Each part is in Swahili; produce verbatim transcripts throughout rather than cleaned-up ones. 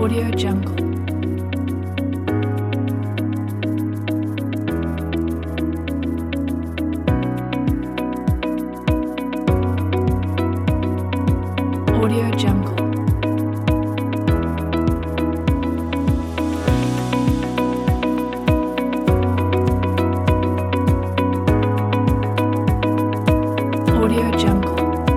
Audio Jungle. Audio Jungle. Audio Jungle.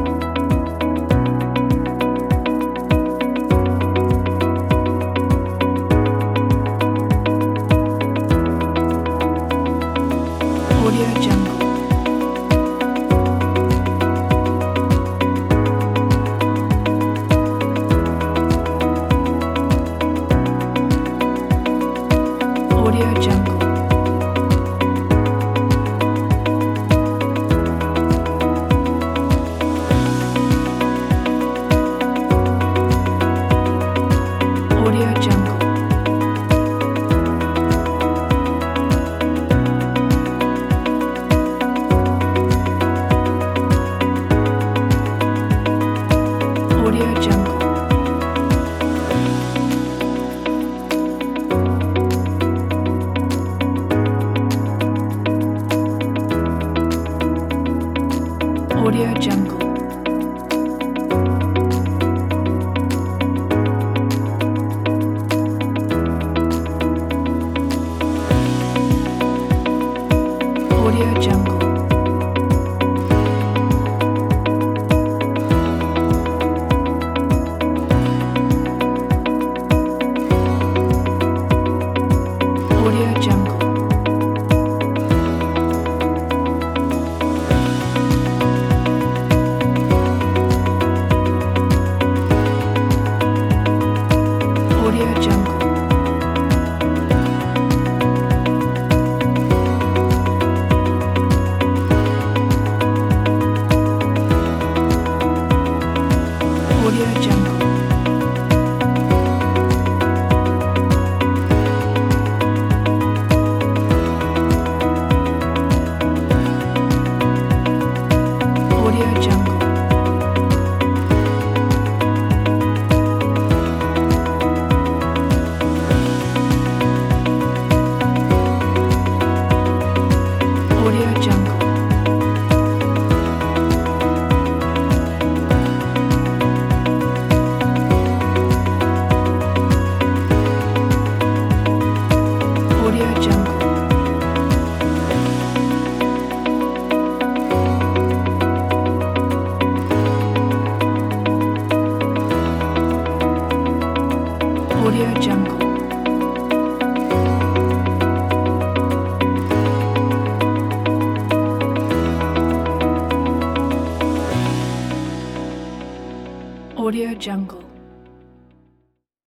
Audio Jungle. Audio Jungle. Audio Jungle. Audio Jungle. Audio Jungle. Audio Jungle. Audio Jungle. Audio Jungle. Audio Jungle. Audio Jungle. Audio Jungle. Audio Jungle. Audio Jungle. Audio Jungle.